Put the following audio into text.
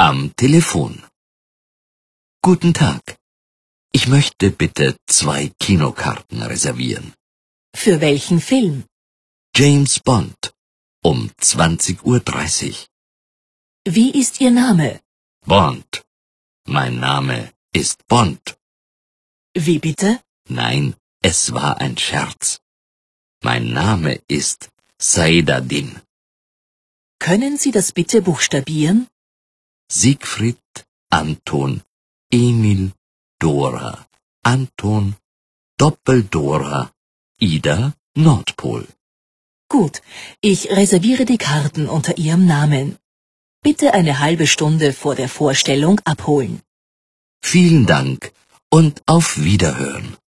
Am Telefon. Guten Tag. Ich möchte bitte 2 Kinokarten reservieren. Für welchen Film? James Bond. Um 20:30 Uhr. Wie ist Ihr Name? Bond. Mein Name ist Bond. Wie bitte? Nein, es war ein Scherz. Mein Name ist Saidadin. Können Sie das bitte buchstabieren? Siegfried, Anton, Emil, Dora, Anton, Doppeldora, Ida, Nordpol. Gut, ich reserviere die Karten unter Ihrem Namen. Bitte eine halbe Stunde vor der Vorstellung abholen. Vielen Dank und auf Wiederhören.